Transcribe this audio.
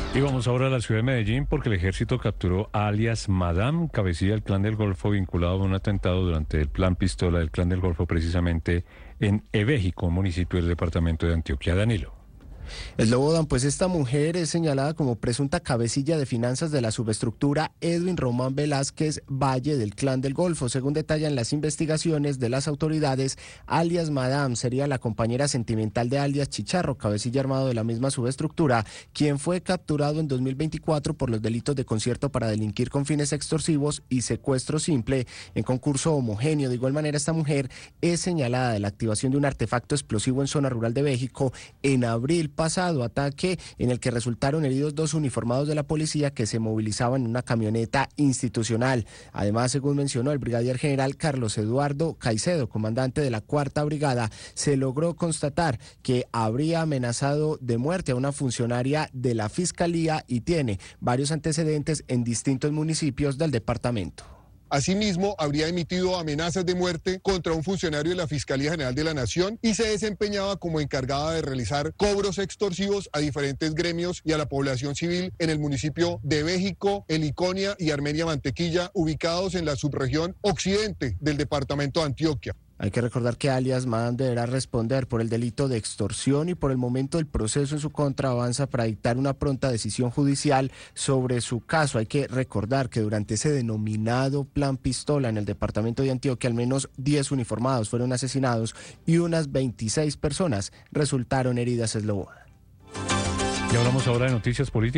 Y vamos ahora a la ciudad de Medellín porque el ejército capturó a alias Madame, cabecilla del Clan del Golfo, vinculado a un atentado durante el Plan Pistola del Clan del Golfo, precisamente en Ebéjico, un municipio del departamento de Antioquia. Danilo. Slobodan, pues esta mujer es señalada como presunta cabecilla de finanzas de la subestructura Edwin Román Velázquez Valle del Clan del Golfo. Según detallan las investigaciones de las autoridades, alias Madame sería la compañera sentimental de alias Chicharro, cabecilla armado de la misma subestructura, quien fue capturado en 2024 por los delitos de concierto para delinquir con fines extorsivos y secuestro simple en concurso homogéneo. De igual manera, esta mujer es señalada de la activación de un artefacto explosivo en zona rural de México en abril pasado, ataque en el que resultaron heridos 2 uniformados de la policía que se movilizaban en una camioneta institucional. Además, según mencionó el brigadier general Carlos Eduardo Caicedo, comandante de la 4ª Brigada, se logró constatar que habría amenazado de muerte a una funcionaria de la Fiscalía y tiene varios antecedentes en distintos municipios del departamento. Asimismo, habría emitido amenazas de muerte contra un funcionario de la Fiscalía General de la Nación y se desempeñaba como encargada de realizar cobros extorsivos a diferentes gremios y a la población civil en el municipio de Béjico, Heliconia y Armenia Mantequilla, ubicados en la subregión occidente del departamento de Antioquia. Hay que recordar que alias Madame deberá responder por el delito de extorsión y por el momento el proceso en su contra avanza para dictar una pronta decisión judicial sobre su caso. Hay que recordar que durante ese denominado Plan Pistola en el departamento de Antioquia, al menos 10 uniformados fueron asesinados y unas 26 personas resultaron heridas. Slobodan. Y hablamos ahora de noticias políticas.